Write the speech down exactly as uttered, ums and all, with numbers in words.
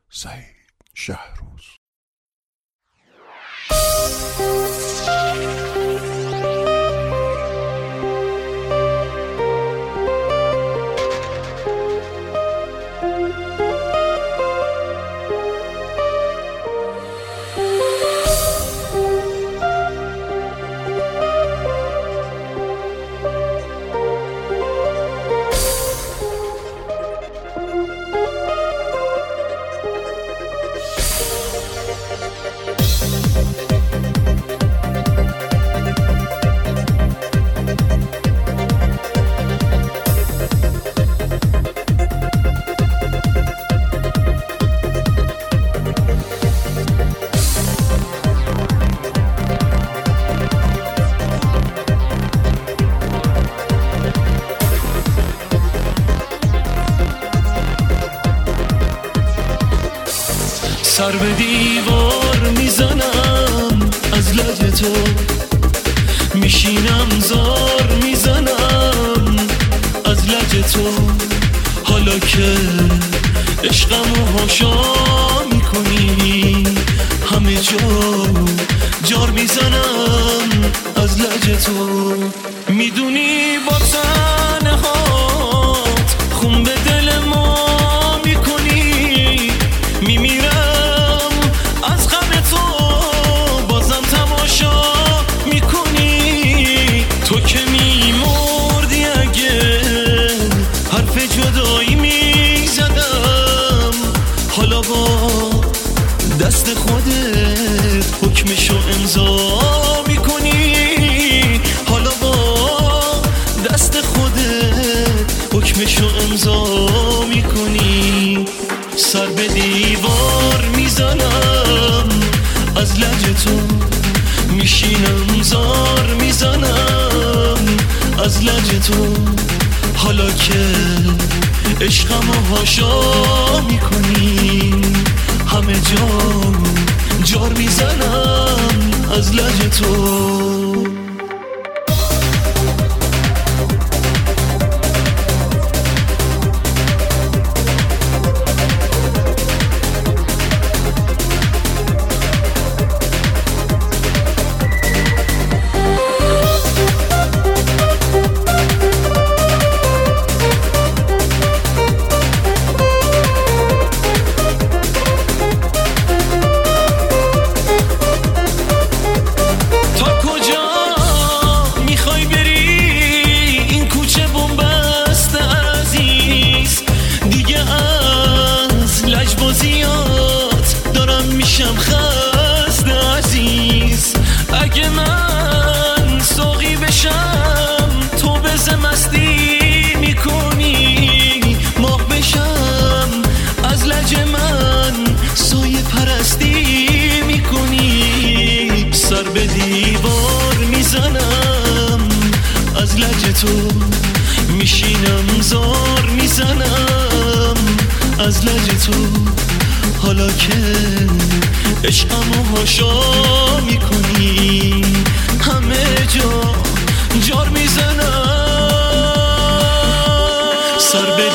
سعید شهروز. سر به دیوار میزنم از لج تو، میشینم زار میزنم از لج تو. حالا که عشقمو هاشا میکنی همه جا جار میزنم از لج تو. میدونی با تنهات خون به دل ما میکنی، میمیرم تو که میمردی اگه حرف جدایی میزدم. حالا با دست خودت حکمشو امضا میکنی، حالا با دست خودت حکمشو امضا میکنی. سر به دیوار میزنم از لج تو، میشینم زار میزنم از لج تو. حالا که عشقمو هاشا میکنی همه جا جار میزنم از لج تو. دارم میشم خسته عزیز، اگه من ساقی بشم تو بزه مستی میکنی، ماه بشم از لج من سایه پرستی میکنی. سر به دیوار میزنم از لج تو، میشینم زار میزنم از لج تو. حالا که عشقمو هاشا میکنی همه جا جار میزنم. سر به